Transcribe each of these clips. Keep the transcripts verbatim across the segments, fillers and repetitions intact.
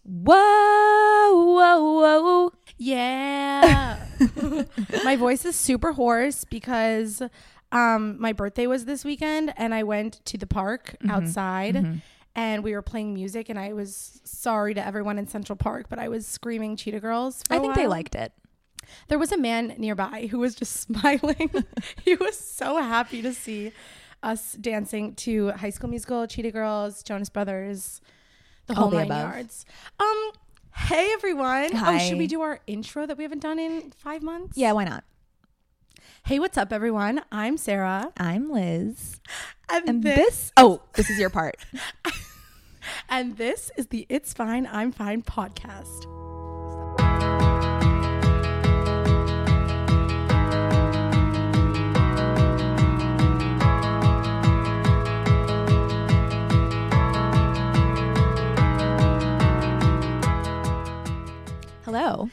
Whoa, whoa, whoa. Yeah. My voice is super hoarse because um, my birthday was this weekend and I went to the park mm-hmm. outside mm-hmm. and we were playing music and I was sorry to everyone in Central Park, but I was screaming Cheetah Girls for I a think while. they liked it. There was a man nearby who was just smiling. He was so happy to see us dancing to High School Musical, Cheetah Girls, Jonas Brothers, the whole nine yards. Um, hey everyone. Hi. Oh, should we do our intro that we haven't done in five months? Yeah, why not? Hey, what's up, everyone? I'm Sarah. I'm Liz. And, and this, this, oh, this is your part. And this is the It's Fine, I'm Fine podcast. Hello.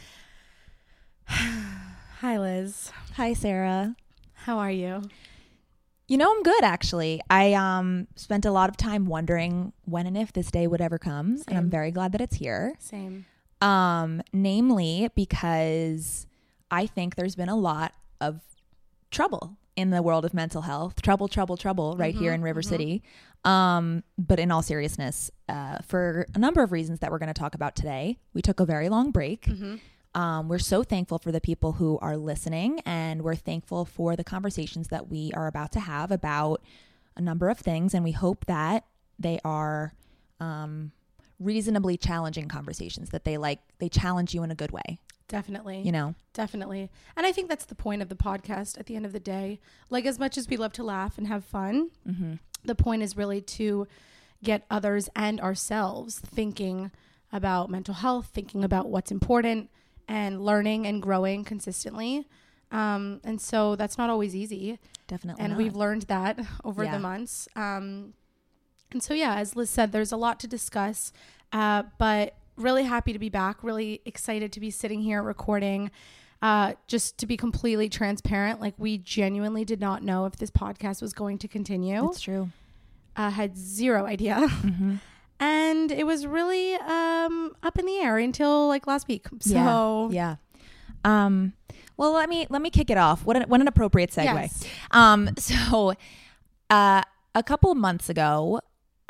Hi, Liz. Hi, Sarah. How are you? You know, I'm good, actually. I um spent a lot of time wondering when and if this day would ever come, Same. And I'm very glad that it's here. Same. Um, namely because I think there's been a lot of trouble in the world of mental health. Trouble, trouble, trouble right mm-hmm, here in River mm-hmm. City. Um, but in all seriousness, uh, for a number of reasons that we're going to talk about today, we took a very long break. Mm-hmm. Um, we're so thankful for the people who are listening, and we're thankful for the conversations that we are about to have about a number of things. And we hope that they are, um, reasonably challenging conversations, that they like, they challenge you in a good way. Definitely. You know, definitely. And I think that's the point of the podcast at the end of the day. Like, as much as we love to laugh and have fun, mm-hmm. the point is really to get others and ourselves thinking about mental health, thinking about what's important, and learning and growing consistently. Um, and so that's not always easy. Definitely And not. we've learned that over yeah. the months. Um, and so, yeah, as Liz said, there's a lot to discuss, uh, but really happy to be back, really excited to be sitting here recording. Uh, just to be completely transparent, like, we genuinely did not know if this podcast was going to continue. That's true. Uh, had zero idea. Mm-hmm. And it was really um, up in the air until like last week. So yeah. yeah. Um, well, let me let me kick it off. What an, what an appropriate segue. Yes. Um, so uh, a couple of months ago,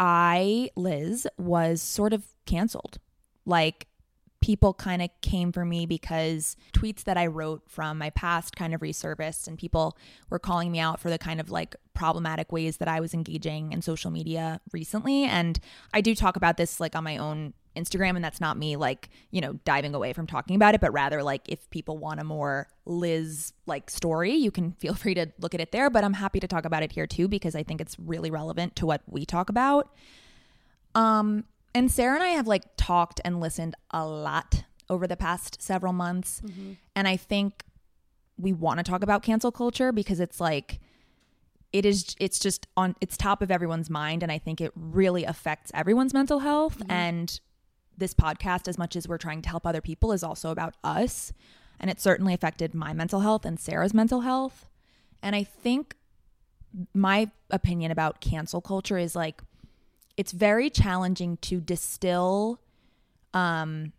I, Liz, was sort of canceled. Like, people kind of came for me because tweets that I wrote from my past kind of resurfaced, and people were calling me out for the kind of like problematic ways that I was engaging in social media recently. And I do talk about this like on my own Instagram, and that's not me like, you know, diving away from talking about it, but rather like if people want a more Liz like story, you can feel free to look at it there. But I'm happy to talk about it here too, because I think it's really relevant to what we talk about. Um, And Sarah and I have like talked and listened a lot over the past several months. Mm-hmm. And I think we want to talk about cancel culture because it's like, it is, it's just on, it's top of everyone's mind. And I think it really affects everyone's mental health. Mm-hmm. And this podcast, as much as we're trying to help other people, is also about us. And it certainly affected my mental health and Sarah's mental health. And I think my opinion about cancel culture is like, it's very challenging to distill um,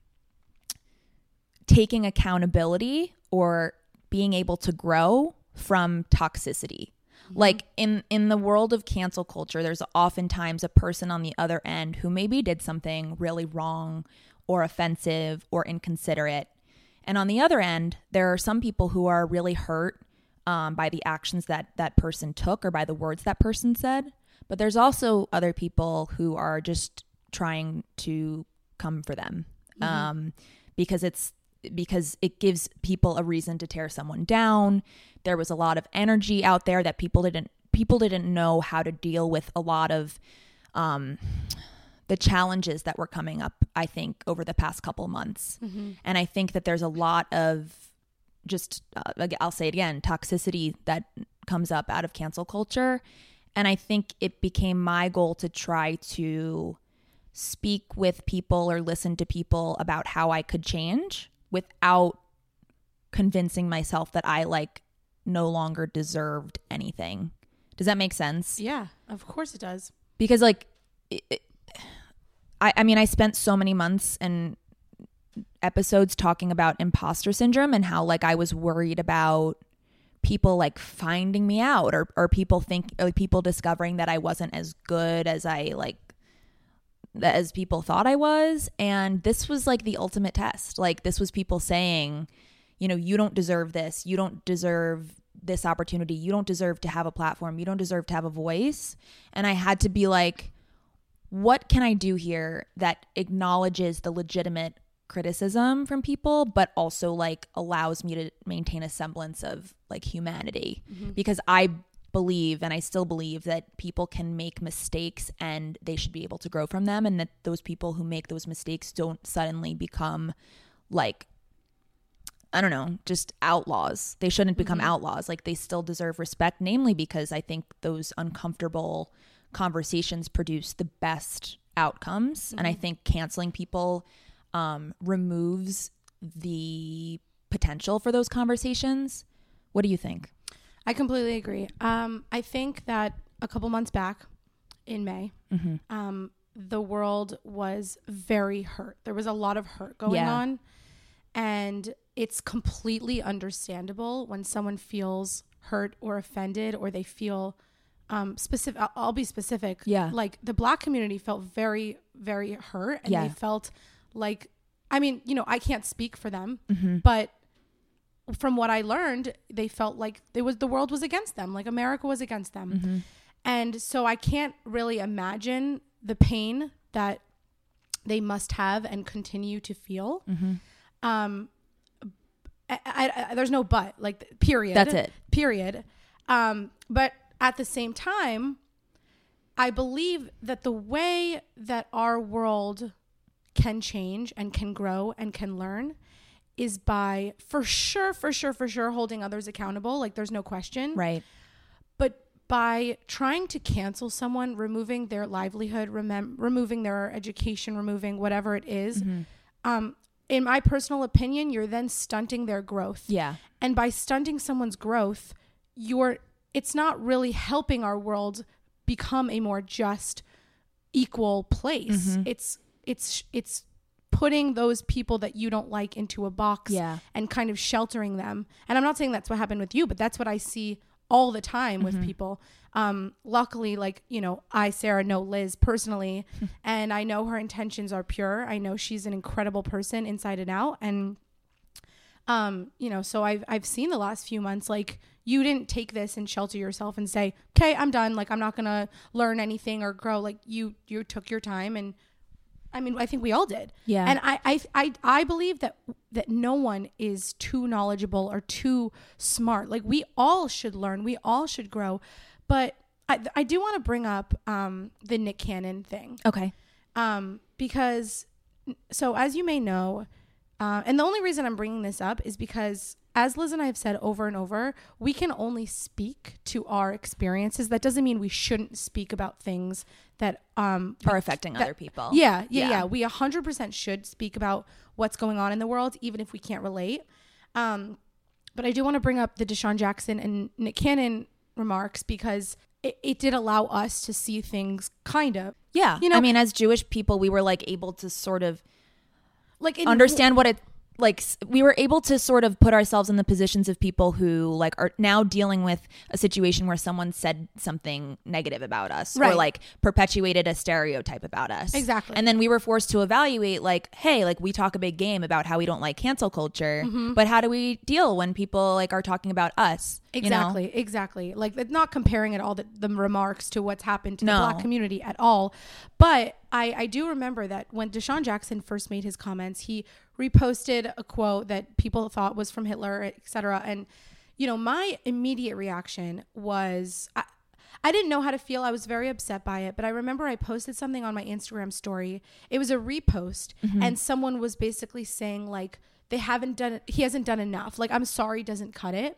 taking accountability or being able to grow from toxicity. Mm-hmm. Like in, in the world of cancel culture, there's oftentimes a person on the other end who maybe did something really wrong or offensive or inconsiderate. And on the other end, there are some people who are really hurt um, by the actions that that person took or by the words that person said. But there's also other people who are just trying to come for them mm-hmm. um, because it's because it gives people a reason to tear someone down. There was a lot of energy out there that people didn't people didn't know how to deal with a lot of um, the challenges that were coming up, I think, over the past couple months. Mm-hmm. And I think that there's a lot of just, uh, I'll say it again, toxicity that comes up out of cancel culture. And I think it became my goal to try to speak with people or listen to people about how I could change without convincing myself that I like no longer deserved anything. Does that make sense? Yeah, of course it does. Because like, it, it, I, I mean, I spent so many months and episodes talking about imposter syndrome and how like I was worried about people like finding me out or, or people think like people discovering that I wasn't as good as I like as people thought I was. And this was like the ultimate test. Like this was people saying, you know, you don't deserve this. You don't deserve this opportunity. You don't deserve to have a platform. You don't deserve to have a voice. And I had to be like, what can I do here that acknowledges the legitimate criticism from people, but also like allows me to maintain a semblance of like humanity? Mm-hmm. Because I believe, and I still believe, that people can make mistakes and they should be able to grow from them, and that those people who make those mistakes don't suddenly become like, I don't know, just outlaws. They shouldn't become mm-hmm. outlaws. Like they still deserve respect, namely because I think those uncomfortable conversations produce the best outcomes. Mm-hmm. And I think canceling people um, removes the potential for those conversations. What do you think? I completely agree. Um, I think that a couple months back in May, mm-hmm. um, the world was very hurt. There was a lot of hurt going yeah. on. And it's completely understandable when someone feels hurt or offended, or they feel um, specific. I'll, I'll be specific. Yeah. Like the Black community felt very, very hurt. And yeah. they felt like, I mean, you know, I can't speak for them, mm-hmm. but from what I learned, they felt like it was the world was against them, like America was against them. Mm-hmm. And so I can't really imagine the pain that they must have and continue to feel. Mm-hmm. Um, I, I, I, there's no but, like, period. That's it. Period. Um, but at the same time, I believe that the way that our world can change and can grow and can learn is by, for sure, for sure, for sure, holding others accountable. Like, there's no question. Right. But by trying to cancel someone, removing their livelihood, remem- removing their education, removing whatever it is, mm-hmm. um, in my personal opinion, you're then stunting their growth. Yeah. And by stunting someone's growth, you're, it's not really helping our world become a more just, equal place. Mm-hmm. It's, it's, it's putting those people that you don't like into a box yeah. and kind of sheltering them. And I'm not saying that's what happened with you, but that's what I see all the time with mm-hmm. people. Um, luckily, like, you know, I, Sarah, know Liz personally, and I know her intentions are pure. I know she's an incredible person inside and out. And, um, you know, so I've, I've seen the last few months, like, you didn't take this and shelter yourself and say, okay, I'm done. Like, I'm not going to learn anything or grow. Like, you, you took your time. And I mean, I think we all did. Yeah. And I, I, I, I believe that, that no one is too knowledgeable or too smart. Like, we all should learn. We all should grow. But I, I do want to bring up um, the Nick Cannon thing. Okay. Um, because, so as you may know, uh, and the only reason I'm bringing this up is because, as Liz and I have said over and over, we can only speak to our experiences. That doesn't mean we shouldn't speak about things that um, are affecting that, other people. Yeah, yeah, yeah, yeah. We one hundred percent should speak about what's going on in the world, even if we can't relate. Um, but I do want to bring up the Deshaun Jackson and Nick Cannon remarks, because it, it did allow us to see things kind of. Yeah. You know, I mean, as Jewish people, we were like able to sort of like in, understand what it, like, we were able to sort of put ourselves in the positions of people who like are now dealing with a situation where someone said something negative about us, right, or like perpetuated a stereotype about us. Exactly. And then we were forced to evaluate, like, hey, like, we talk a big game about how we don't like cancel culture, mm-hmm. but how do we deal when people like are talking about us? Exactly. You know? Exactly. Like, not comparing at all the, the remarks to what's happened to no. the Black community at all. But I, I do remember that when Deshaun Jackson first made his comments, he reposted a quote that people thought was from Hitler, et cetera. And, you know, my immediate reaction was, I, I didn't know how to feel. I was very upset by it. But I remember I posted something on my Instagram story. It was a repost. Mm-hmm. And someone was basically saying, like, they haven't done it. He hasn't done enough. Like, I'm sorry doesn't cut it.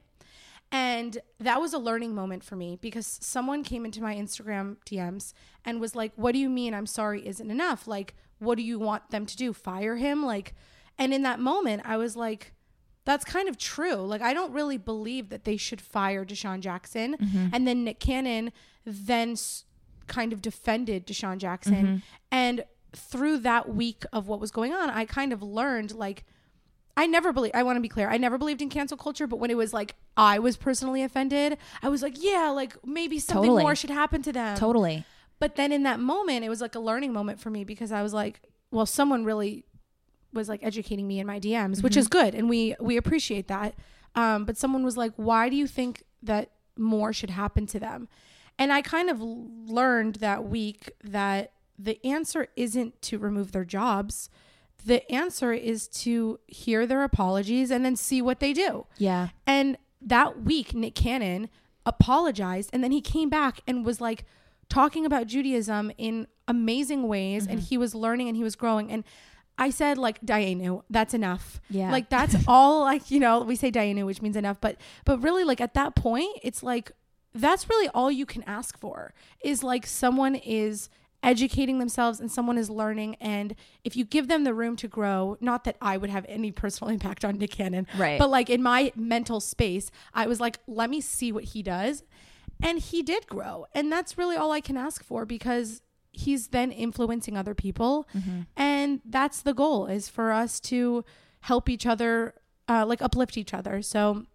And that was a learning moment for me, because someone came into my Instagram D Ms and was like, what do you mean I'm sorry isn't enough? Like, what do you want them to do? Fire him? Like, and in that moment, I was like, that's kind of true. Like, I don't really believe that they should fire Deshaun Jackson. Mm-hmm. And then Nick Cannon then s- kind of defended Deshaun Jackson. Mm-hmm. And through that week of what was going on, I kind of learned, like, I never believe, I want to be clear, I never believed in cancel culture, but when it was like, I was personally offended, I was like, yeah, like maybe something Totally. more should happen to them. Totally. But then in that moment, it was like a learning moment for me, because I was like, well, someone really was like educating me in my D Ms, mm-hmm. which is good. And we, we appreciate that. Um, but someone was like, why do you think that more should happen to them? And I kind of learned that week that the answer isn't to remove their jobs. The answer is to hear their apologies and then see what they do. Yeah. And that week, Nick Cannon apologized, and then he came back and was like talking about Judaism in amazing ways. Mm-hmm. And he was learning and he was growing. And I said, like, Dayenu, that's enough. Yeah. Like, that's all, like, you know, we say Dayenu, which means enough. But, but really, like, at that point, it's like, that's really all you can ask for, is like someone is educating themselves and someone is learning. And if you give them the room to grow, not that I would have any personal impact on Nick Cannon, right? But like in my mental space, I was like, let me see what he does. And he did grow. And that's really all I can ask for, because he's then influencing other people. Mm-hmm. And that's the goal, is for us to help each other, uh, like uplift each other. So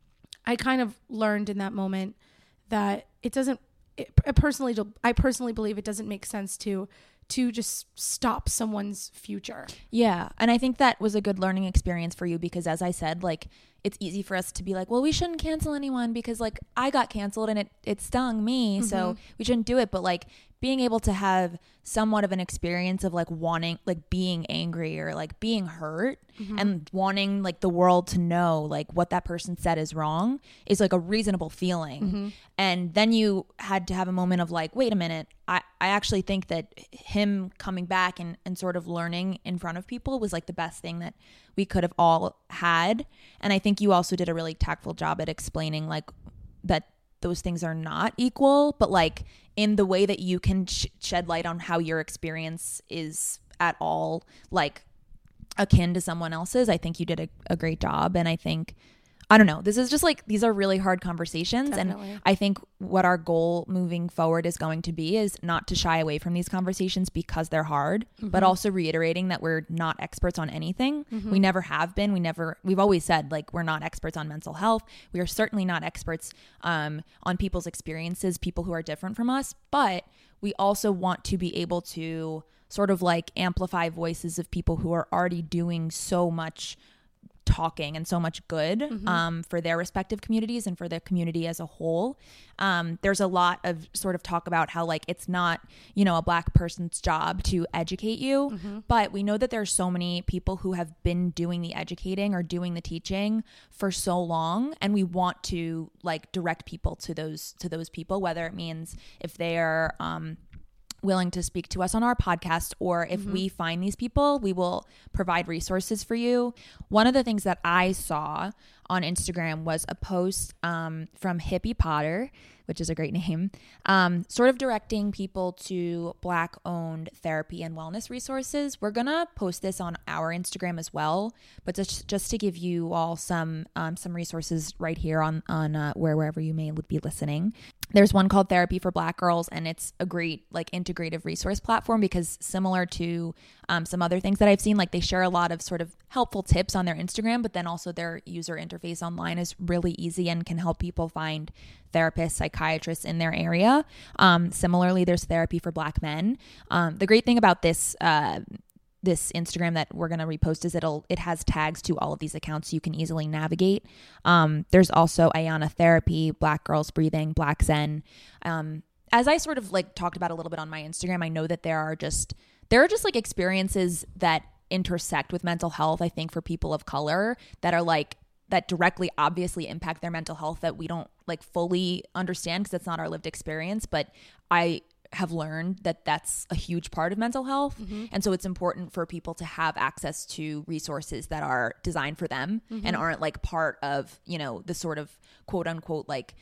I kind of learned in that moment that it doesn't, it, I personally, I personally believe it doesn't make sense to, to just stop someone's future. Yeah. And I think that was a good learning experience for you, because as I said, like, it's easy for us to be like, well, we shouldn't cancel anyone because like I got canceled and it, it stung me. Mm-hmm. So we shouldn't do it. But like being able to have somewhat of an experience of like wanting, like being angry or like being hurt, mm-hmm. and wanting like the world to know like what that person said is wrong is like a reasonable feeling. Mm-hmm. And then you had to have a moment of like, wait a minute, I, I actually think that him coming back and, and sort of learning in front of people was like the best thing that we could have all had. And I think you also did a really tactful job at explaining like that those things are not equal, but like in the way that you can sh- shed light on how your experience is at all like akin to someone else's. I think you did a, a great job. And I think, I don't know, this is just like, these are really hard conversations. Definitely. And I think what our goal moving forward is going to be is not to shy away from these conversations because they're hard, mm-hmm. but also reiterating that we're not experts on anything. Mm-hmm. We never have been. We never, we've always said like, we're not experts on mental health. We are certainly not experts um, on people's experiences, people who are different from us, but we also want to be able to sort of like amplify voices of people who are already doing so much talking and so much good, mm-hmm. um, for their respective communities and for the community as a whole. Um, there's a lot of sort of talk about how like it's not, you know, a Black person's job to educate you, mm-hmm. but we know that there's so many people who have been doing the educating or doing the teaching for so long, and we want to like direct people to those to those people, whether it means if they're um willing to speak to us on our podcast, or if mm-hmm. we find these people, we will provide resources for you. One of the things that I saw on Instagram was a post um, from Hippie Potter, which is a great name, um, sort of directing people to Black-owned therapy and wellness resources. We're gonna post this on our Instagram as well, but just just to give you all some um, some resources right here on on uh, where wherever you may be listening. There's one called Therapy for Black Girls, and it's a great like integrative resource platform because similar to um, some other things that I've seen, like they share a lot of sort of helpful tips on their Instagram, but then also their user interface online is really easy and can help people find therapists, psychiatrists in their area. Um, similarly, there's Therapy for Black Men. Um, the great thing about this uh, this Instagram that we're going to repost is it'll, it has tags to all of these accounts so you can easily navigate. Um, there's also Ayana Therapy, Black Girls Breathing, Black Zen. Um, as I sort of like talked about a little bit on my Instagram, I know that there are just, there are just like experiences that intersect with mental health, I think for people of color that are like, that directly obviously impact their mental health that we don't like fully understand because it's not our lived experience. But I have learned that that's a huge part of mental health. Mm-hmm. And so it's important for people to have access to resources that are designed for them, mm-hmm. and aren't like part of, you know, the sort of quote unquote, like,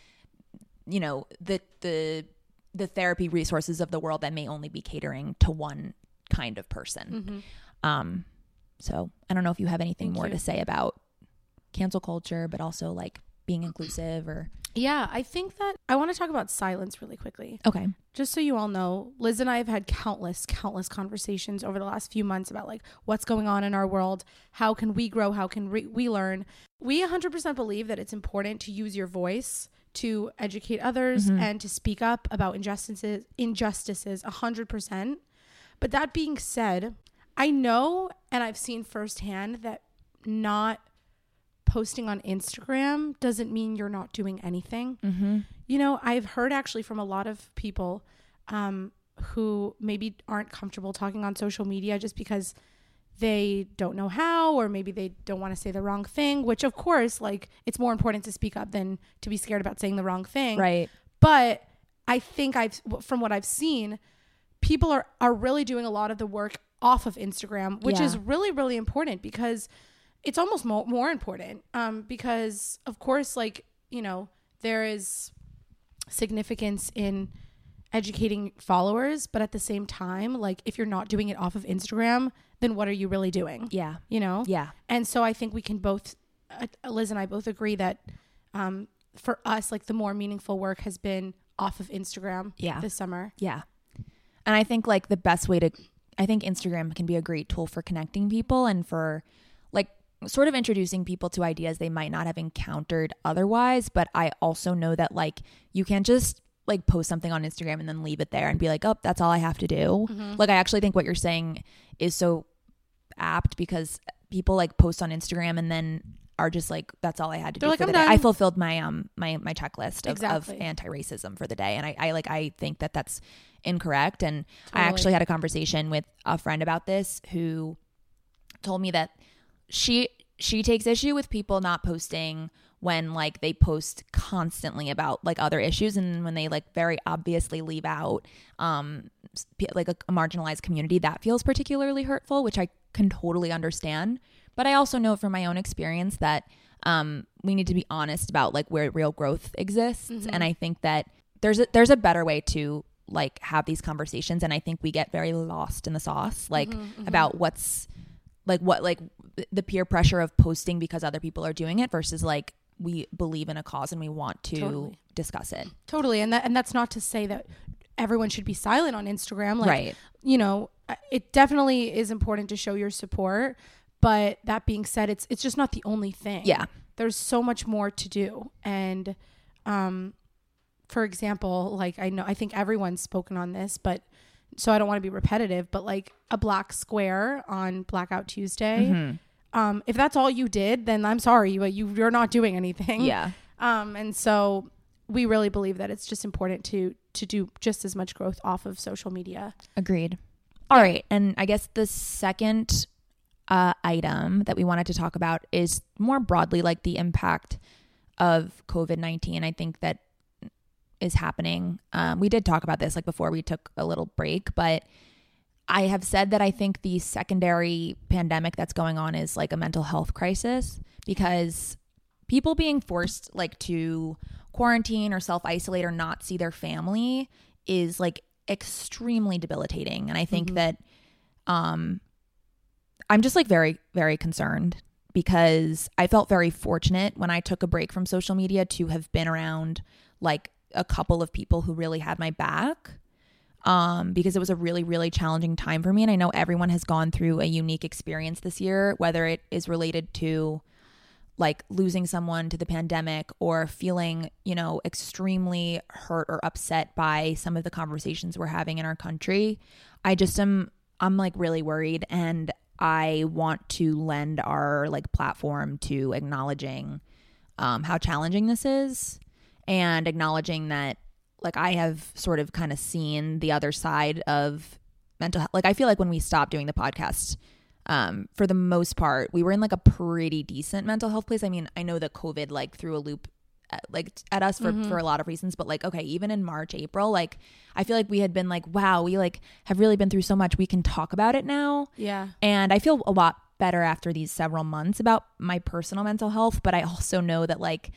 you know, the, the, the therapy resources of the world that may only be catering to one kind of person. Mm-hmm. Um, so I don't know if you have anything Thank more you. to say about cancel culture, but also like being inclusive or. Yeah, I think that I want to talk about silence really quickly. Okay. Just so you all know, Liz and I have had countless, countless conversations over the last few months about like what's going on in our world. How can we grow? How can re- we learn? We one hundred percent believe that it's important to use your voice to educate others mm-hmm. and to speak up about injustices, injustices one hundred percent. But that being said, I know and I've seen firsthand that not posting on Instagram doesn't mean you're not doing anything. Mm-hmm. You know, I've heard actually from a lot of people um, who maybe aren't comfortable talking on social media just because they don't know how, or maybe they don't want to say the wrong thing, which of course, like, it's more important to speak up than to be scared about saying the wrong thing. Right. But I think I've, from what I've seen, people are, are really doing a lot of the work off of Instagram, which yeah. is really, really important because it's almost more, more important um, because, of course, like, you know, there is significance in educating followers. But at the same time, like, if you're not doing it off of Instagram, then what are you really doing? Yeah. You know? Yeah. And so I think we can both, uh, Liz and I both agree that um, for us, like, the more meaningful work has been off of Instagram yeah. this summer. Yeah. And I think, like, the best way to, I think Instagram can be a great tool for connecting people and for, like, sort of introducing people to ideas they might not have encountered otherwise. But I also know that, like, you can't just like post something on Instagram and then leave it there and be like, oh, that's all I have to do. Mm-hmm. Like, I actually think what you're saying is so apt because people like post on Instagram and then are just like, that's all I had to They're do like, for I'm the day. done. I fulfilled my um my my checklist of, exactly. of anti-racism for the day. And I, I like I think that that's incorrect. And totally. I actually had a conversation with a friend about this who told me that she she takes issue with people not posting when like they post constantly about like other issues, and when they like very obviously leave out um like a, a marginalized community, that feels particularly hurtful, which I can totally understand. But I also know from my own experience that um we need to be honest about like where real growth exists. Mm-hmm. And I think that there's a, there's a better way to like have these conversations, and I think we get very lost in the sauce like mm-hmm, mm-hmm. about what's like what like the peer pressure of posting because other people are doing it versus like we believe in a cause and we want to totally. discuss it. Totally. And that, and that's not to say that everyone should be silent on Instagram. Like, right. You know, it definitely is important to show your support, but that being said, it's, it's just not the only thing. Yeah. There's so much more to do. And, um, for example, like I know, I think everyone's spoken on this, but so I don't want to be repetitive, but like a black square on Blackout Tuesday, mm-hmm. Um, if that's all you did, then I'm sorry, but you, you're not doing anything. Yeah. Um, and so we really believe that it's just important to, to do just as much growth off of social media. Agreed. All right. And I guess the second uh, item that we wanted to talk about is more broadly like the impact of covid nineteen. I think that is happening. Um, we did talk about this like before we took a little break, but I have said that I think the secondary pandemic that's going on is like a mental health crisis, because people being forced like to quarantine or self-isolate or not see their family is like extremely debilitating. And I think mm-hmm. that um, I'm just like very, very concerned, because I felt very fortunate when I took a break from social media to have been around like a couple of people who really had my back. Um, because it was a really, really challenging time for me. And I know everyone has gone through a unique experience this year, whether it is related to like losing someone to the pandemic or feeling, you know, extremely hurt or upset by some of the conversations we're having in our country. I just am, I'm like really worried, and I want to lend our like platform to acknowledging um, how challenging this is, and acknowledging that like I have sort of kind of seen the other side of mental health. Like I feel like when we stopped doing the podcast, um, for the most part, we were in like a pretty decent mental health place. I mean, I know that COVID like threw a loop at, like at us for, mm-hmm. for a lot of reasons, but like, okay, even in March, April, like I feel like we had been like, wow, we like have really been through so much. We can talk about it now. Yeah. And I feel a lot better after these several months about my personal mental health. But I also know that like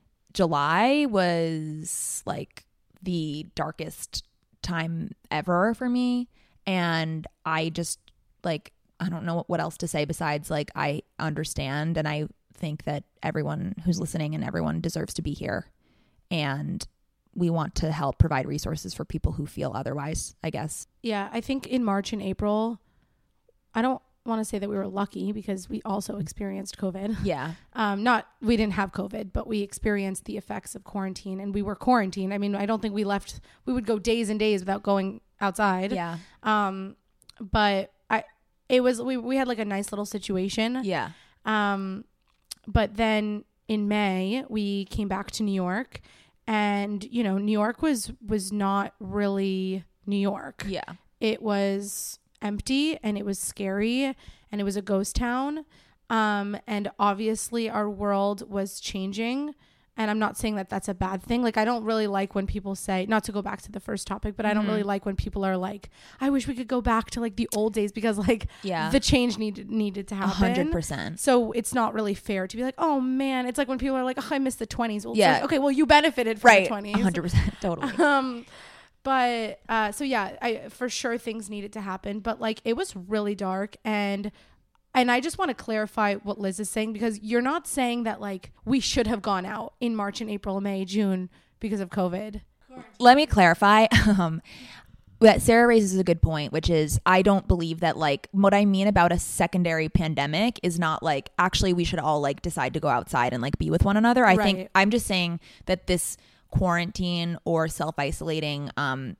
July was like the darkest time ever for me, and I just like I don't know what else to say besides like I understand, and I think that everyone who's listening and everyone deserves to be here. And we want to help provide resources for people who feel otherwise, I guess. Yeah, I think in March and April, I don't want to say that we were lucky because we also experienced COVID. Yeah. Um, not, we didn't have COVID, but we experienced the effects of quarantine, and we were quarantined. I mean, I don't think we left, we would go days and days without going outside. Yeah. Um, but I, it was, we, we had like a nice little situation. Yeah. Um, but then in May, we came back to New York, and, you know, New York was, was not really New York. Yeah. It was empty, and it was scary, and it was a ghost town. Um, and obviously our world was changing, and I'm not saying that that's a bad thing. Like, I don't really like when people say, not to go back to the first topic, but I don't Mm-hmm. really like when people are like, I wish we could go back to like the old days, because like Yeah. the change needed, needed to A happen. hundred percent. So it's not really fair to be like, oh man, it's like when people are like, oh, I miss the twenties. Well, it's Yeah. like, okay, well, you benefited from Right. the twenties. A hundred percent. Totally. Um, but, uh, so yeah, I, for sure things needed to happen, but like, it was really dark. And, and I just want to clarify what Liz is saying, because you're not saying that like we should have gone out in March and April, May, June because of COVID. Let me clarify. Um, that Sarah raises a good point, which is I don't believe that, like, what I mean about a secondary pandemic is not like actually we should all like decide to go outside and like be with one another. I Right. think I'm just saying that this quarantine or self-isolating um,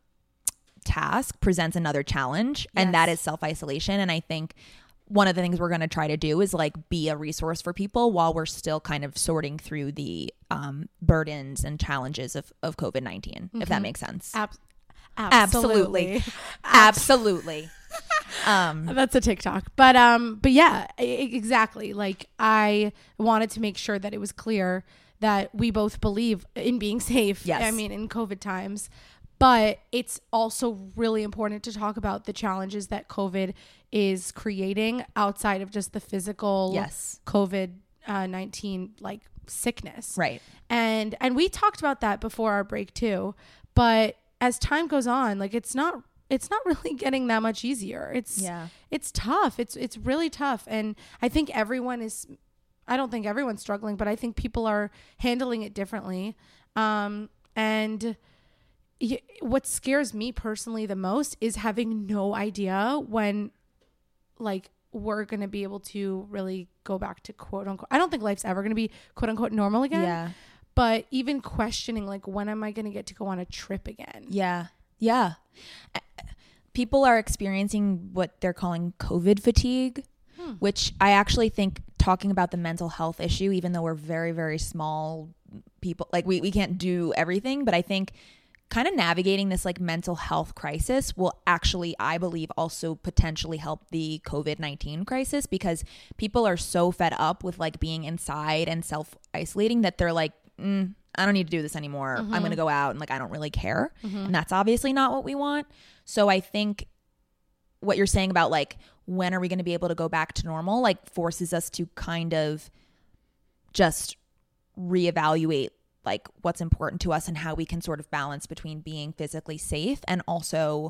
task presents another challenge, and Yes. that is self-isolation. And I think one of the things we're going to try to do is like be a resource for people while we're still kind of sorting through the um, burdens and challenges of, of COVID nineteen, if that makes sense. Ab- Absolutely. Absolutely. um, That's a TikTok. But um but yeah, I- I- exactly. Like, I wanted to make sure that it was clear that we both believe in being safe. Yes. I mean, in COVID times. But it's also really important to talk about the challenges that COVID is creating outside of just the physical Yes. COVID nineteen like sickness. right. And and we talked about that before our break too. But as time goes on, like it's not it's not really getting that much easier. It's Yeah. it's tough. It's it's really tough. And I think everyone is I don't think everyone's struggling, but I think people are handling it differently. Um and y- what scares me personally the most is having no idea when like we're going to be able to really go back to quote unquote. I don't think life's ever going to be quote unquote normal again. Yeah. But even questioning, like, when am I going to get to go on a trip again? Yeah. Yeah. Uh, People are experiencing what they're calling COVID fatigue, Hmm. which I actually think talking about the mental health issue, even though we're very, very small people, like we, we can't do everything, but I think kind of navigating this like mental health crisis will actually, I believe, also potentially help the COVID nineteen crisis, because people are so fed up with like being inside and self-isolating that they're like, mm, I don't need to do this anymore. Mm-hmm. I'm going to go out and like, I don't really care. And that's obviously not what we want. So I think what you're saying about like, when are we going to be able to go back to normal, like forces us to kind of just reevaluate like what's important to us and how we can sort of balance between being physically safe and also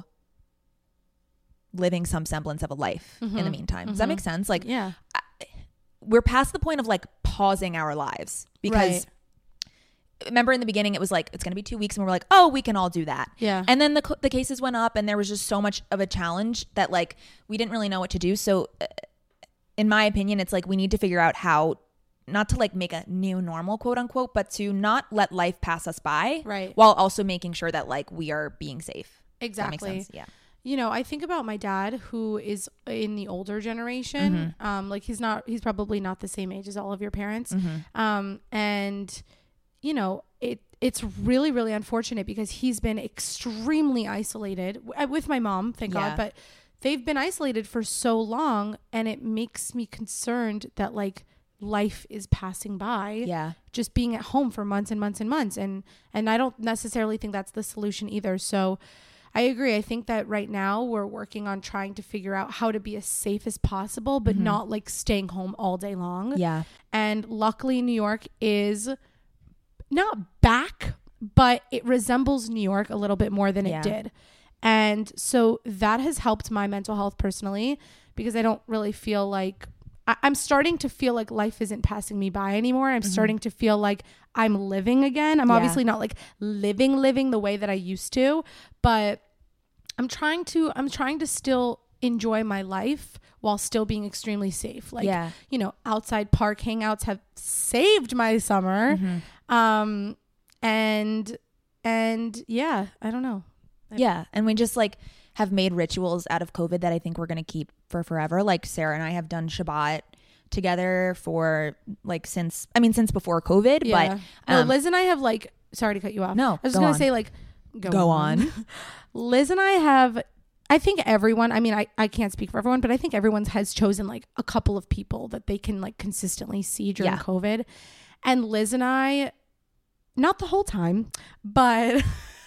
living some semblance of a life in the meantime. Does that make sense? Like, Yeah. we're past the point of like pausing our lives, because Right. remember in the beginning it was like it's going to be two weeks and we we're like, oh, we can all do that. Yeah. And then the co- the cases went up and there was just so much of a challenge that like we didn't really know what to do. So uh, in my opinion, it's like we need to figure out how not to like make a new normal, quote unquote, but to not let life pass us by, Right. while also making sure that like we are being safe. Does that make Exactly. sense? Yeah. You know, I think about my dad, who is in the older generation. Mm-hmm. Um, like he's not, he's probably not the same age as all of your parents. Mm-hmm. Um, and you know, it, it's really, really unfortunate because he's been extremely isolated w- with my mom, thank Yeah. God, but they've been isolated for so long, and it makes me concerned that like life is passing by. Yeah. Just being at home for months and months and months. And, and I don't necessarily think that's the solution either. So I agree. I think that right now we're working on trying to figure out how to be as safe as possible, but Mm-hmm. not like staying home all day long. Yeah. And luckily New York is not back, but it resembles New York a little bit more than Yeah. it did. And so that has helped my mental health personally, because I don't really feel like I- I'm starting to feel like life isn't passing me by anymore. I'm mm-hmm. starting to feel like I'm living again. I'm yeah. obviously not like living, living the way that I used to, but I'm trying to, I'm trying to still enjoy my life while still being extremely safe. Like, yeah. you know, outside park hangouts have saved my summer. Mm-hmm. Um, and, and yeah, I don't know. Yeah. And we just like have made rituals out of COVID that I think we're going to keep for forever. Like Sarah and I have done Shabbat together for like since, I mean, since before COVID, yeah. but um, no, Liz and I have like, sorry to cut you off. No, I was just going to say like, go, go on. on. Liz and I have, I think everyone, I mean, I, I can't speak for everyone, but I think everyone has chosen like a couple of people that they can like consistently see during yeah. COVID. And Liz and I, not the whole time, but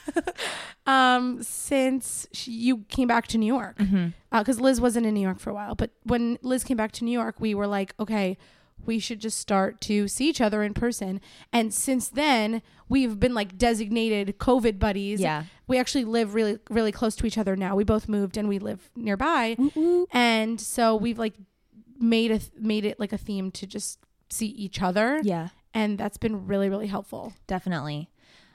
um, since she, you came back to New York, because mm-hmm. uh, Liz wasn't in New York for a while, but when Liz came back to New York, we were like, okay, we should just start to see each other in person. And since then, we've been like designated COVID buddies. Yeah. We actually live really, really close to each other now. We both moved and we live nearby. Mm-hmm. And so we've like made a, made it like a theme to just see each other. Yeah. And that's been really, really helpful. Definitely.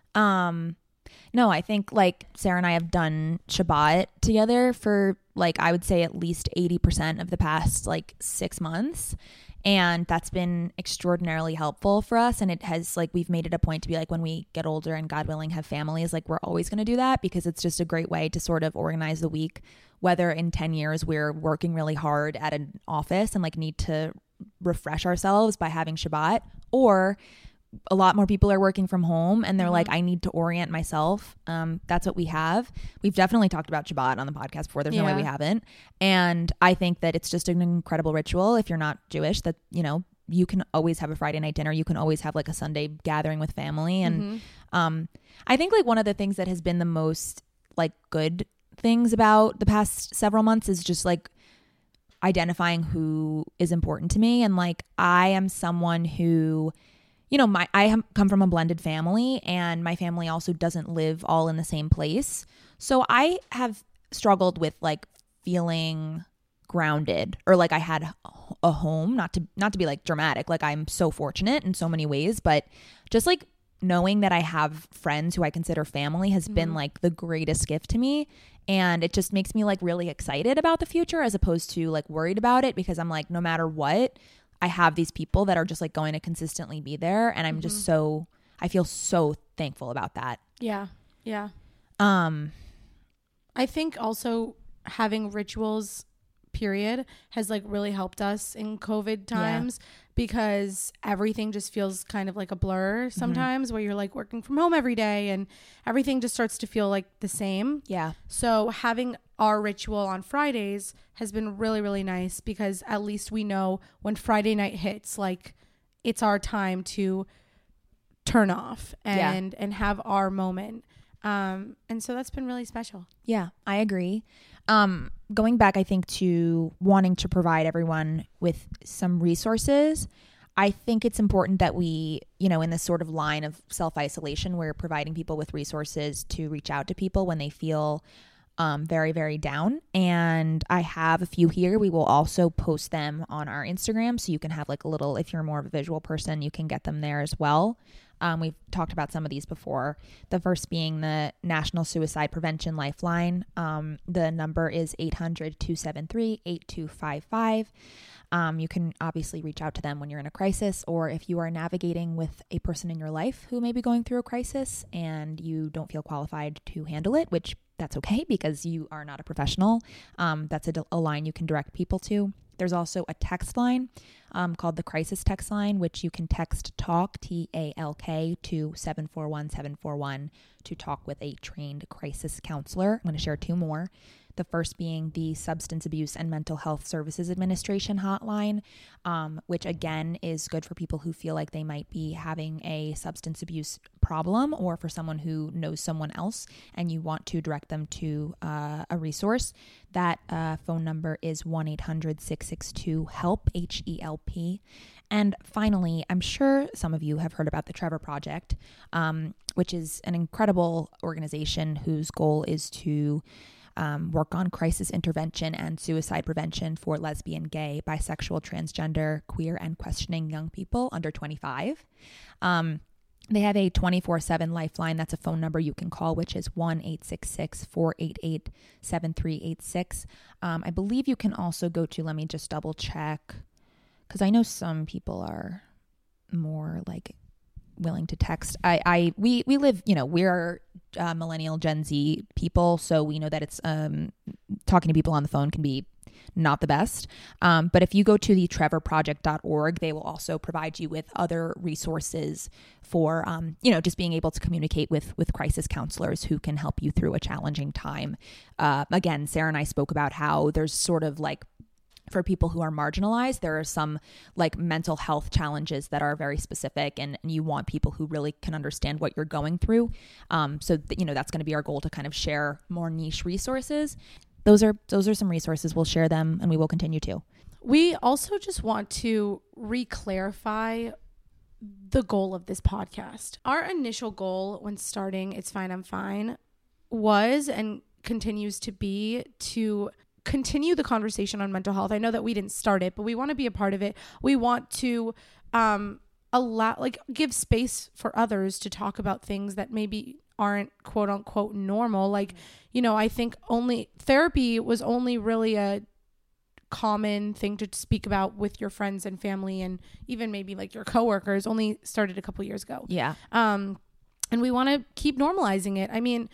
Um, no, I think like Sarah and I have done Shabbat together for like, I would say at least eighty percent of the past like six months. And that's been extraordinarily helpful for us. And it has like, we've made it a point to be like, when we get older and God willing have families, like we're always going to do that because it's just a great way to sort of organize the week, whether in ten years we're working really hard at an office and like need to refresh ourselves by having Shabbat, or a lot more people are working from home and they're mm-hmm. like, I need to orient myself. Um, that's what we have. We've definitely talked about Shabbat on the podcast before. There's yeah. no way we haven't. And I think that it's just an incredible ritual. If you're not Jewish, that, you know, you can always have a Friday night dinner. You can always have like a Sunday gathering with family. And mm-hmm. um, I think like one of the things that has been the most like good things about the past several months is just like identifying who is important to me. And like, I am someone who, you know, my I have come from a blended family and my family also doesn't live all in the same place. So I have struggled with like feeling grounded or like I had a home, not to not to be like dramatic. Like I'm so fortunate in so many ways, but just like knowing that I have friends who I consider family has mm-hmm. been like the greatest gift to me. And it just makes me like really excited about the future as opposed to like worried about it, because I'm like, no matter what, I have these people that are just like going to consistently be there. And I'm mm-hmm. just so, I feel so thankful about that. Yeah. Yeah. Um, I think also having rituals, period, has like really helped us in COVID times yeah. because everything just feels kind of like a blur sometimes mm-hmm. where you're like working from home every day and everything just starts to feel like the same. Yeah. So having our ritual on Fridays has been really, really nice because at least we know when Friday night hits, like it's our time to turn off and, yeah. and have our moment. Um, and so that's been really special. Yeah, I agree. Um, going back, I think, to wanting to provide everyone with some resources, I think it's important that we, you know, in this sort of line of self-isolation, we're providing people with resources to reach out to people when they feel um, very, very down. And I have a few here. We will also post them on our Instagram. So you can have like a little, if you're more of a visual person, you can get them there as well. Um, we've talked about some of these before. The first being the National Suicide Prevention Lifeline. Um, the number is eight hundred, two seven three, eight two five five. Um, you can obviously reach out to them when you're in a crisis, or if you are navigating with a person in your life who may be going through a crisis and you don't feel qualified to handle it, which that's okay because you are not a professional. Um, that's a, a line you can direct people to. There's also a text line um, called the Crisis Text Line, which you can text TALK, T A L K, to seven four one seven four one to talk with a trained crisis counselor. I'm going to share two more. The first being the Substance Abuse and Mental Health Services Administration hotline, um, which again is good for people who feel like they might be having a substance abuse problem, or for someone who knows someone else and you want to direct them to uh, a resource. That uh, phone number is one eight hundred, six six two, HELP, H E L P. And finally, I'm sure some of you have heard about the Trevor Project, um, which is an incredible organization whose goal is to um, work on crisis intervention and suicide prevention for lesbian, gay, bisexual, transgender, queer, and questioning young people under twenty-five. Um, They have a twenty-four seven lifeline. That's a phone number you can call, which is one eight six six, four eight eight, seven three eight six. Um, I believe you can also go to, let me just double check, because I know some people are more like willing to text. I, I, we, we live, you know, we're uh, millennial Gen Z people, so we know that it's um, talking to people on the phone can be not the best. Um, but if you go to the trevor project dot org, they will also provide you with other resources for, um, you know, just being able to communicate with, with crisis counselors who can help you through a challenging time. Uh, again, Sarah and I spoke about how there's sort of like, for people who are marginalized, there are some like mental health challenges that are very specific, and, and you want people who really can understand what you're going through. Um, so, th- you know, that's going to be our goal, to kind of share more niche resources. Those are those are some resources. We'll share them, and we will continue to. We also just want to re-clarify the goal of this podcast. Our initial goal when starting It's Fine, I'm Fine was and continues to be to continue the conversation on mental health. I know that we didn't start it, but we want to be a part of it. We want to um, allow, like, give space for others to talk about things that maybe aren't quote unquote normal. Like, you know, I think only therapy was only really a common thing to speak about with your friends and family, and even maybe like your coworkers, only started a couple years ago. Yeah. Um, and we want to keep normalizing it. I mean,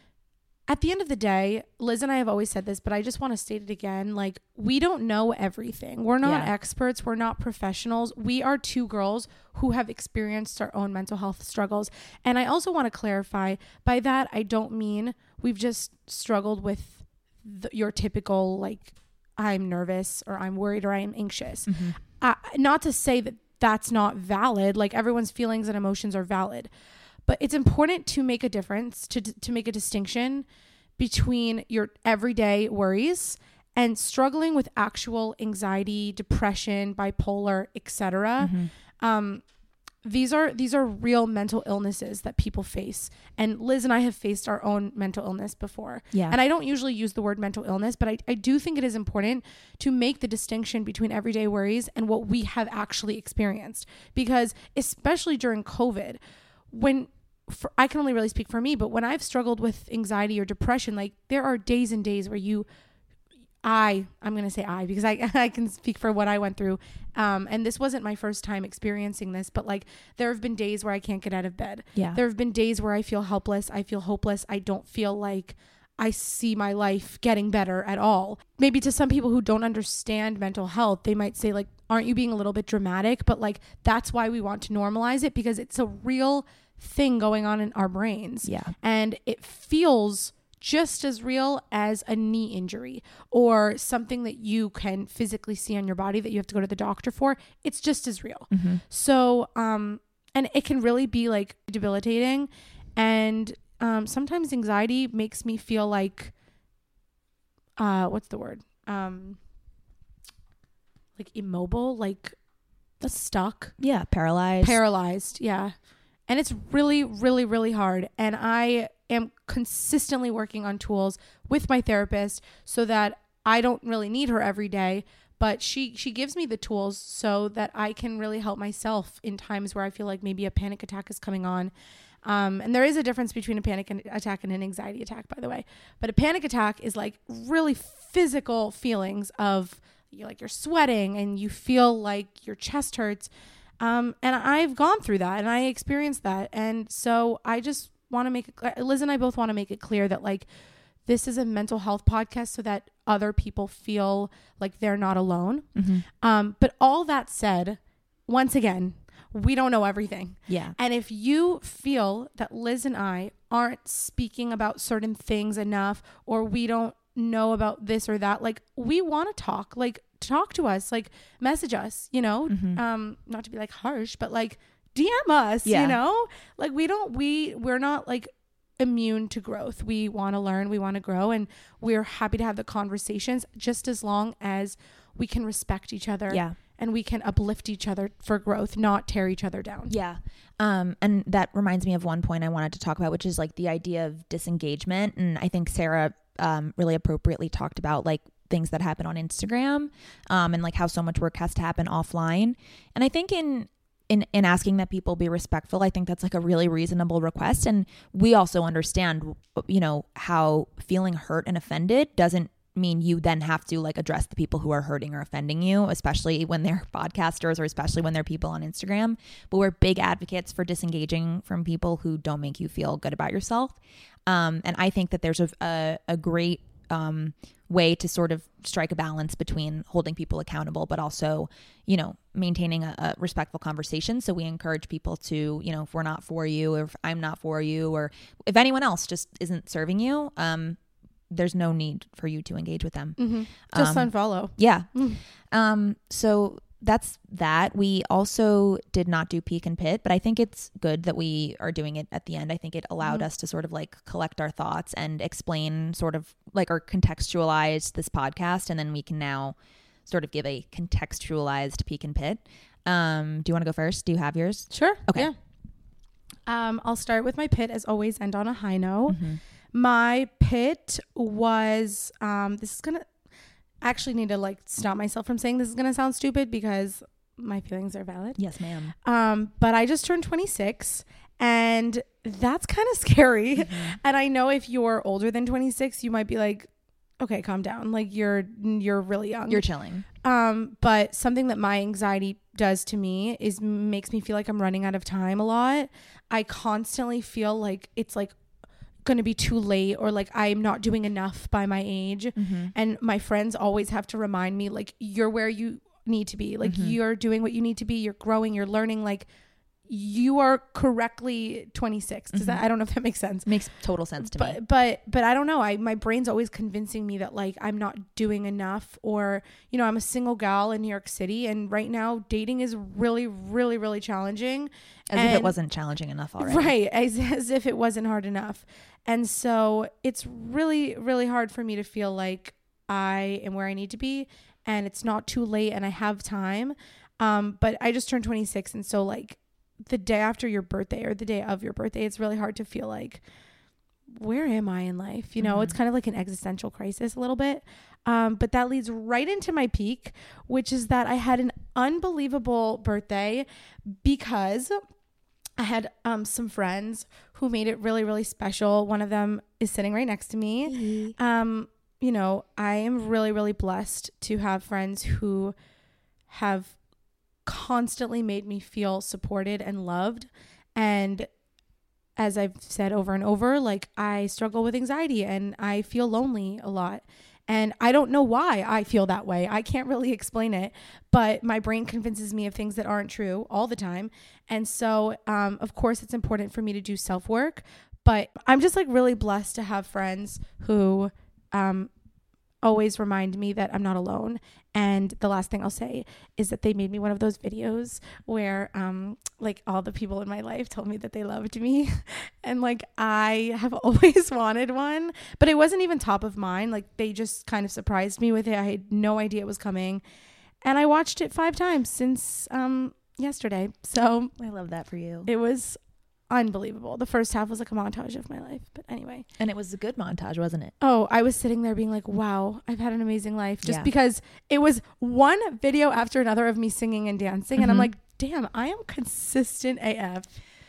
at the end of the day, Liz and I have always said this, but I just want to state it again. Like, we don't know everything. We're not Yeah. experts. We're not professionals. We are two girls who have experienced our own mental health struggles. And I also want to clarify, by that, I don't mean we've just struggled with the, your typical, like, I'm nervous or I'm worried or I'm anxious. Mm-hmm. Uh, not to say that that's not valid. Like, everyone's feelings and emotions are valid. But it's important to make a difference, to to make a distinction between your everyday worries and struggling with actual anxiety, depression, bipolar, et cetera. Mm-hmm. Um, these are these are real mental illnesses that people face. And Liz and I have faced our own mental illness before. Yeah. And I don't usually use the word mental illness, but I, I do think it is important to make the distinction between everyday worries and what we have actually experienced. Because especially during COVID, when For, I can only really speak for me, but when I've struggled with anxiety or depression, like, there are days and days where you, I, I'm going to say I, because I, I can speak for what I went through. Um, and this wasn't my first time experiencing this, but like, there have been days where I can't get out of bed. Yeah. There have been days where I feel helpless. I feel hopeless. I don't feel like I see my life getting better at all. Maybe to some people who don't understand mental health, they might say, like, aren't you being a little bit dramatic? But like, that's why we want to normalize it, because it's a real thing going on in our brains. Yeah. And it feels just as real as a knee injury or something that you can physically see on your body that you have to go to the doctor for. It's just as real. Mm-hmm. So, um, and it can really be like debilitating. And um, sometimes anxiety makes me feel like, uh, what's the word? Um, like immobile, like stuck. Yeah. Paralyzed. Paralyzed. Yeah. And it's really, really, really hard. And I am consistently working on tools with my therapist so that I don't really need her every day, but she, she gives me the tools so that I can really help myself in times where I feel like maybe a panic attack is coming on. Um, and there is a difference between a panic attack and an anxiety attack, by the way. But a panic attack is like really physical feelings of, you're like, you're sweating and you feel like your chest hurts. Um, and I've gone through that and I experienced that. And so I just want to make it, Liz and I both want to make it clear that, like, this is a mental health podcast so that other people feel like they're not alone. Mm-hmm. Um, but all that said, once again, we don't know everything. Yeah. And if you feel that Liz and I aren't speaking about certain things enough, or we don't know about this or that, like, we want to talk, like, talk to us, like, message us, you know, mm-hmm. um, not to be like harsh, but like D M us, yeah. you know, like, we don't, we, we're not like immune to growth. We want to learn, we want to grow, and we're happy to have the conversations, just as long as we can respect each other. Yeah. And we can uplift each other for growth, not tear each other down. Yeah. Um, and that reminds me of one point I wanted to talk about, which is like the idea of disengagement. And I think Sarah um, really appropriately talked about like things that happen on Instagram, um, and like how so much work has to happen offline. And I think in in in asking that people be respectful, I think that's like a really reasonable request. And we also understand, you know, how feeling hurt and offended doesn't mean you then have to like address the people who are hurting or offending you, especially when they're podcasters or especially when they're people on Instagram. But we're big advocates for disengaging from people who don't make you feel good about yourself. Um, and I think that there's a, a, a great um, way to sort of strike a balance between holding people accountable, but also, you know, maintaining a, a respectful conversation. So we encourage people to, you know, if we're not for you, or if I'm not for you, or if anyone else just isn't serving you, um, there's no need for you to engage with them. Mm-hmm. Just um, unfollow. Yeah. Mm. Um, so that's that. We also did not do peak and pit, but I think it's good that we are doing it at the end. I think it allowed mm. us to sort of like collect our thoughts and explain sort of like or contextualize this podcast. And then we can now sort of give a contextualized peak and pit. Um, do you want to go first? Do you have yours? Sure. Okay. Yeah. Um, I'll start with my pit as always, end on a high note. Mm-hmm. My pit was, um, this is going to actually need to like stop myself from saying this is going to sound stupid because my feelings are valid. Yes, ma'am. Um, but I just turned twenty-six and that's kind of scary. Mm-hmm. And I know if you're older than twenty-six, you might be like, okay, calm down. Like you're, you're really young. You're chilling. Um, but something that my anxiety does to me is makes me feel like I'm running out of time a lot. I constantly feel like it's like going to be too late, or like I'm not doing enough by my age. Mm-hmm. And my friends always have to remind me, like, you're where you need to be. Like, mm-hmm. you're doing what you need to be. You're growing, you're learning. Like, you are correctly twenty-six. Does mm-hmm. that, I don't know if that makes sense. Makes total sense to but, me. But, but I don't know. I, my brain's always convincing me that like I'm not doing enough, or, you know, I'm a single gal in New York City. And right now dating is really, really, really challenging. As and, if it wasn't challenging enough already. Right. As, as if it wasn't hard enough. And so it's really, really hard for me to feel like I am where I need to be and it's not too late and I have time. Um, but I just turned twenty-six. And so like the day after your birthday or the day of your birthday, it's really hard to feel like, where am I in life? You know, mm-hmm. it's kind of like an existential crisis a little bit. Um, but that leads right into my peak, which is that I had an unbelievable birthday because I had um, some friends who made it really, really special. One of them is sitting right next to me. Mm-hmm. Um, you know, I am really, really blessed to have friends who have constantly made me feel supported and loved. And as I've said over and over, like I struggle with anxiety and I feel lonely a lot. And I don't know why I feel that way. I can't really explain it, but my brain convinces me of things that aren't true all the time. And so, um, of course, it's important for me to do self-work, but I'm just like really blessed to have friends who um, always remind me that I'm not alone. And the last thing I'll say is that they made me one of those videos where um, like all the people in my life told me that they loved me. And like, I have always wanted one, but it wasn't even top of mind. Like they just kind of surprised me with it. I had no idea it was coming. And I watched it five times since um, yesterday. So I love that for you. It was unbelievable. The first half was like a montage of my life, but anyway. And it was a good montage, wasn't it? Oh, I was sitting there being like, wow, I've had an amazing life, just yeah. because it was one video after another of me singing and dancing. Mm-hmm. And I'm like, damn, I am consistent A F.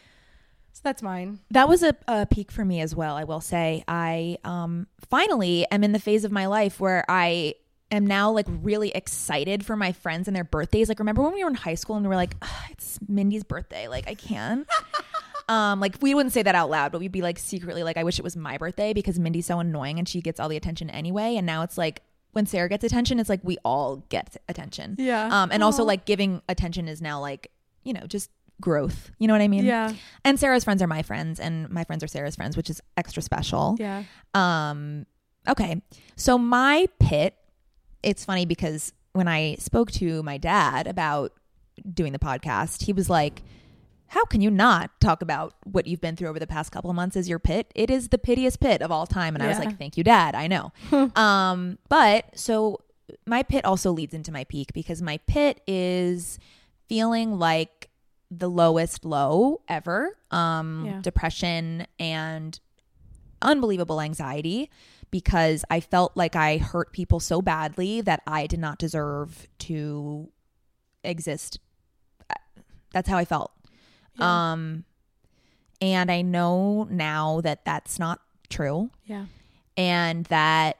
So that's mine. That was a, a peak for me as well. I will say I um, finally am in the phase of my life where I am now like really excited for my friends and their birthdays. Like, remember when we were in high school and we were like, it's Mindy's birthday. Like I can't. Um, like we wouldn't say that out loud, but we'd be like secretly like, I wish it was my birthday because Mindy's so annoying and she gets all the attention anyway. And now it's like when Sarah gets attention, it's like we all get attention. Yeah. Um, and Aww. Also like giving attention is now like, you know, just growth. You know what I mean? Yeah. And Sarah's friends are my friends and my friends are Sarah's friends, which is extra special. Yeah. Um, okay. So my pit, it's funny because when I spoke to my dad about doing the podcast, he was like, how can you not talk about what you've been through over the past couple of months as your pit? It is the pitiest pit of all time. And yeah. I was like, thank you, Dad. I know. um, but so my pit also leads into my peak because my pit is feeling like the lowest low ever. Um, yeah. Depression and unbelievable anxiety because I felt like I hurt people so badly that I did not deserve to exist. That's how I felt. Yeah. Um, and I know now that that's not true. Yeah. And that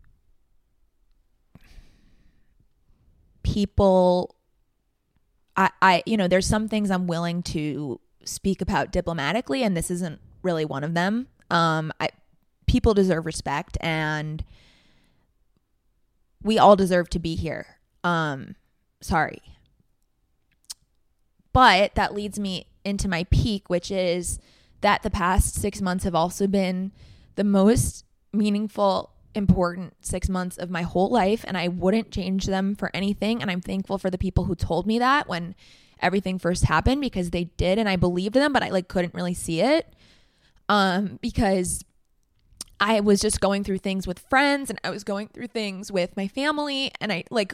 people, I, I, you know, there's some things I'm willing to speak about diplomatically, and this isn't really one of them. Um, I, people deserve respect, and we all deserve to be here. Um, sorry. But that leads me into my peak, which is that the past six months have also been the most meaningful, important six months of my whole life, and I wouldn't change them for anything. And I'm thankful for the people who told me that when everything first happened, because they did, and I believed them, but I like couldn't really see it. Um, because I was just going through things with friends, and I was going through things with my family, and I like,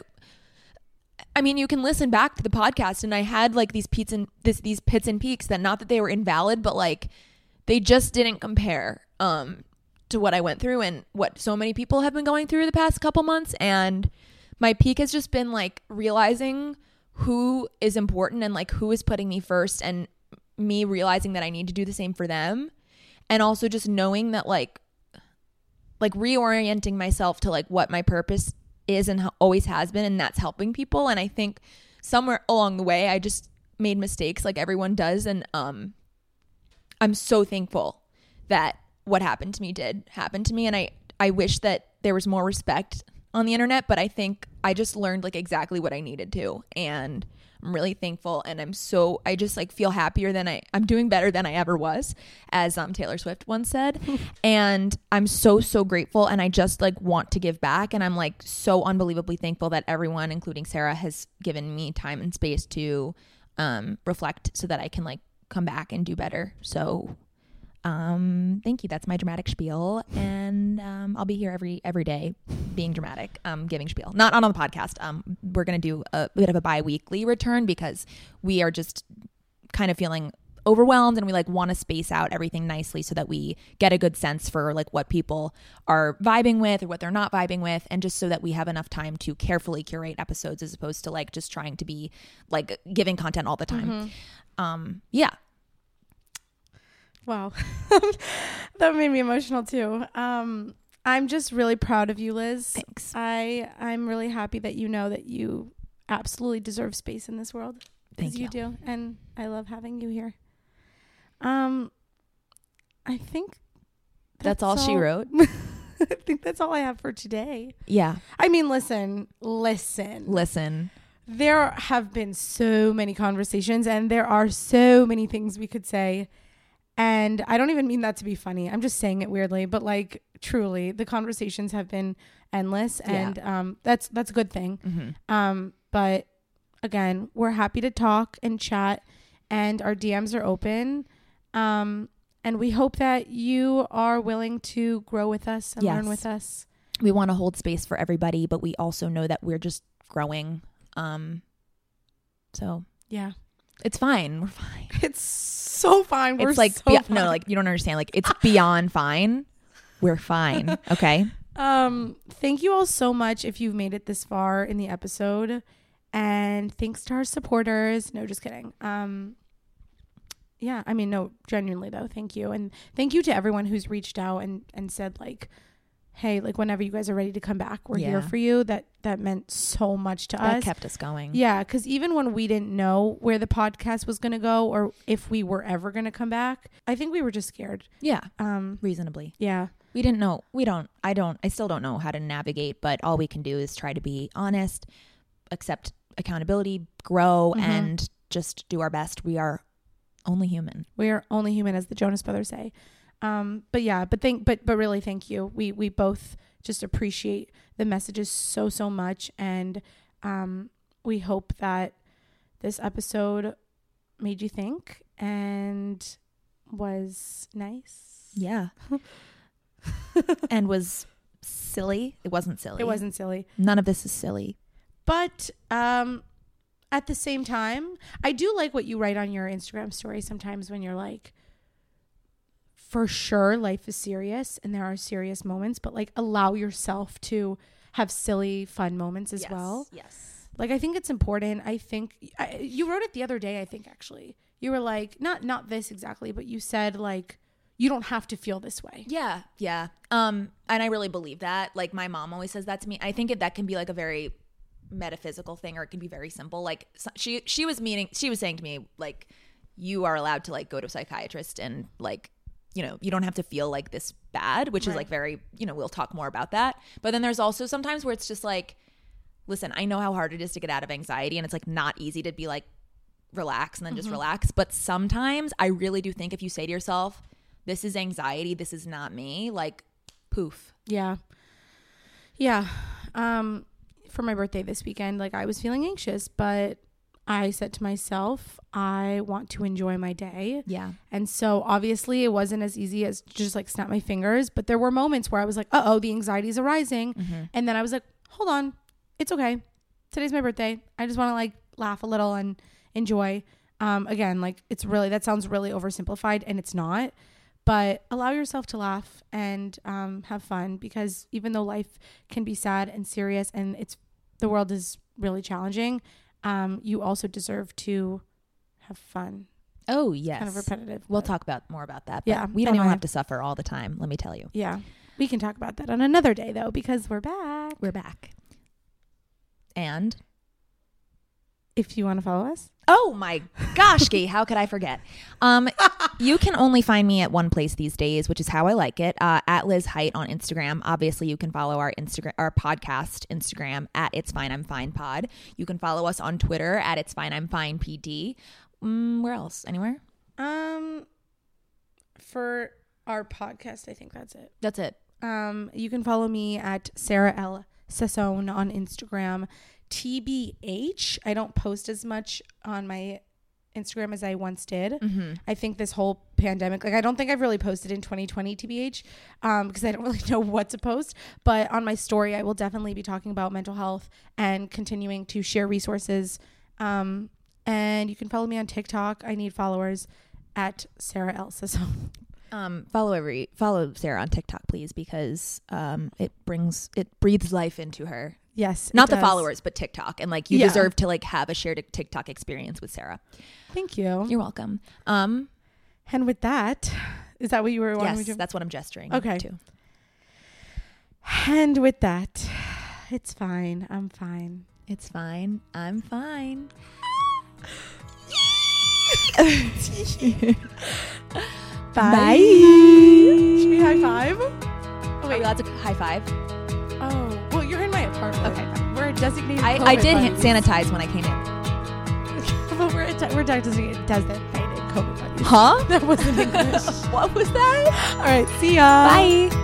I mean, you can listen back to the podcast, and I had like these pits and this, these pits and peaks that, not that they were invalid, but like they just didn't compare, um, to what I went through and what so many people have been going through the past couple months. And my peak has just been like realizing who is important and like who is putting me first, and me realizing that I need to do the same for them. And also just knowing that like, like reorienting myself to like what my purpose is and always has been, and that's helping people. And I think somewhere along the way I just made mistakes like everyone does, and um I'm so thankful that what happened to me did happen to me. And I I wish that there was more respect on the internet, but I think I just learned like exactly what I needed to, and I'm really thankful. And I'm so I just like feel happier than I I'm doing better than I ever was, as um Taylor Swift once said. And I'm so so grateful, and I just like want to give back, and I'm like so unbelievably thankful that everyone, including Sarah, has given me time and space to um reflect so that I can like come back and do better. So um thank you. That's my dramatic spiel, and um I'll be here every every day being dramatic, um giving spiel, not on, on the podcast. Um we're gonna do a bit of a bi-weekly return because we are just kind of feeling overwhelmed, and we like want to space out everything nicely so that we get a good sense for like what people are vibing with or what they're not vibing with, and just so that we have enough time to carefully curate episodes as opposed to like just trying to be like giving content all the time. Mm-hmm. um yeah Wow. That made me emotional too. Um, I'm just really proud of you, Liz. Thanks. I, I'm really happy that you know that you absolutely deserve space in this world. Thank you. you do. And I love having you here. Um, I think that's, that's all, all she wrote. I think that's all I have for today. Yeah. I mean, listen, listen, listen. There have been so many conversations, and there are so many things we could say. And I don't even mean that to be funny. I'm just saying it weirdly, but like truly the conversations have been endless, and yeah. um, that's, that's a good thing. Mm-hmm. Um, but again, we're happy to talk and chat, and our D Ms are open. Um, and we hope that you are willing to grow with us and yes. learn with us. We want to hold space for everybody, but we also know that we're just growing. Um, so yeah, it's fine. We're fine. It's so fine. We're it's like, so be- fine. No, like you don't understand. Like it's beyond fine. We're fine. Okay. Um, thank you all so much if you've made it this far in the episode, and thanks to our supporters. No, just kidding. Um, yeah, I mean, no, genuinely though. Thank you. And thank you to everyone who's reached out and, and said like, hey, like whenever you guys are ready to come back, we're yeah. here for you. That that meant so much to that us. That kept us going. Yeah, because even when we didn't know where the podcast was going to go or if we were ever going to come back, I think we were just scared. Yeah, um, reasonably. Yeah. We didn't know. We don't. I don't. I still don't know how to navigate, but all we can do is try to be honest, accept accountability, grow, mm-hmm. and just do our best. We are only human. We are only human, as the Jonas Brothers say. Um, but yeah, but thank, but, but really thank you. We, we both just appreciate the messages so, so much. And, um, we hope that this episode made you think and was nice. Yeah. And was silly. It wasn't silly. It wasn't silly. None of this is silly. But, um, at the same time, I do like what you write on your Instagram story sometimes when you're like, for sure life is serious and there are serious moments, but like allow yourself to have silly, fun moments as yes, well. Yes. Like, I think it's important. I think I, you wrote it the other day, I think, actually. You were like, not not this exactly, but you said like, you don't have to feel this way. Yeah. Yeah. Um, and I really believe that. Like, my mom always says that to me. I think it, that can be like a very metaphysical thing, or it can be very simple. Like, so she, she was meaning, she was saying to me, like, you are allowed to like go to a psychiatrist and like, you know, you don't have to feel like this bad, which right. is like very, you know, we'll talk more about that. But then there's also sometimes where it's just like, listen, I know how hard it is to get out of anxiety, and it's like not easy to be like, relax and then mm-hmm. just relax. But sometimes I really do think if you say to yourself, this is anxiety, this is not me, like poof. Yeah. Yeah. Um, for my birthday this weekend, like I was feeling anxious, but I said to myself, I want to enjoy my day. Yeah. And so obviously it wasn't as easy as just like snap my fingers, but there were moments where I was like, uh-oh, the anxiety is arising. Mm-hmm. And then I was like, hold on, it's okay. Today's my birthday. I just want to like laugh a little and enjoy. Um, again, like it's really, that sounds really oversimplified, and it's not, but allow yourself to laugh and um, have fun, because even though life can be sad and serious and it's, the world is really challenging, um, you also deserve to have fun. Oh, yes. Kind of repetitive. We'll talk about more about that. But yeah. We don't anyway. all have to suffer all the time, let me tell you. Yeah. We can talk about that on another day, though, because we're back. We're back. And if you want to follow us. Oh my gosh, Gay, how could I forget? Um, you can only find me at one place these days, which is how I like it, uh, at Liz Height on Instagram. Obviously, you can follow our Instagram, our podcast Instagram at It's Fine I'm Fine Pod. You can follow us on Twitter at It's Fine I'm Fine P D. Mm, where else? Anywhere? Um, for our podcast, I think that's it. That's it. Um, you can follow me at Sarah L. Sassone on Instagram. T B H, I don't post as much on my Instagram as I once did. Mm-hmm. I think this whole pandemic, like I don't think I've really posted in twenty twenty T B H um, because I don't really know what to post. But on my story, I will definitely be talking about mental health and continuing to share resources. Um, and you can follow me on TikTok. I need followers at Sarah L. Sassone. Um, follow every follow Sarah on TikTok, please, because um, it brings it breathes life into her. Yes, not the followers, but TikTok, and like you yeah. deserve to like have a shared TikTok experience with Sarah. Thank you. You're welcome. Um, and with that, is that what you were wanting yes, me to? That's what I'm gesturing. Okay. To. And with that, it's fine. I'm fine. It's fine. I'm fine. Bye. Bye. Should we high five? Oh, wait, that's a high five. Oh, well, you're in my apartment. Okay, we're a designated. I, I did hit sanitize when I came in. But we're a de- we're designated designated COVID buddies. Huh? That wasn't English. What was that? All right, see ya. Bye.